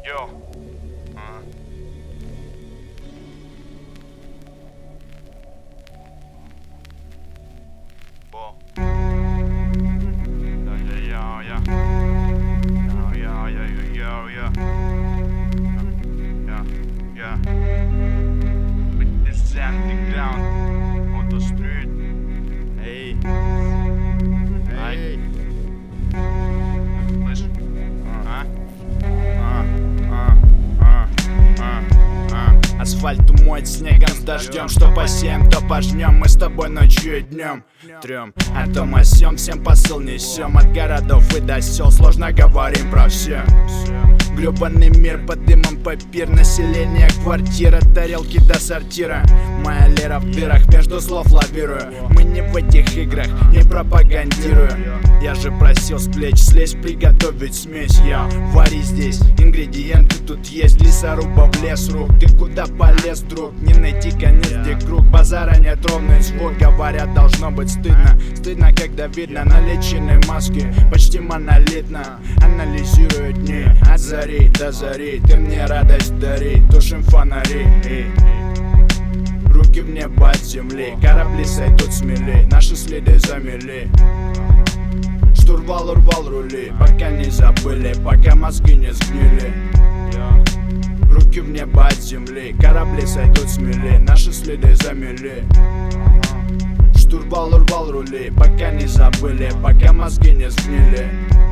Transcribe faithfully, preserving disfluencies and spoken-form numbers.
Yo. Uh. Whoa. Yo, yo, yo, yo. Yo, yo, yo, yo, yo. Yeah, yeah. With this empty ground on the street. Hey. Hey. Listen. Uh-huh. Асфальт умоет снегом с дождем. Что посеем, то пожнем. Мы с тобой ночью и днем трем о том о сём, всем посыл несем. От городов и до сел сложно говорим про все. Гребаный мир под дымом папир. Население, квартира, тарелки до сортира. Моя лера в дырах, между слов лавирую. Мы не в этих играх, не пропагандирую. Я же просил с плеч слезть, приготовить смесь. Я вари здесь, ингредиенты тут есть. Лесоруба в лес рук, ты куда полез, друг? Не найти конец, где круг. Базара нет, ровный звук. Говорят, должно быть стыдно. Стыдно, когда видно наличные маски. Почти монолитно анализирую дни. От зари до зари, ты мне радость дари. Тушим фонари, эй. Руки в небо от земли. Корабли сойдут смелей, наши следы замели. Штурвал урвал рули, пока не забыли, пока мозги не сгнили. Руки в небо от земли. Корабли сойдут смелей, наши следы замели. Штурвал урвал рули, пока не забыли, пока мозги не сгнили.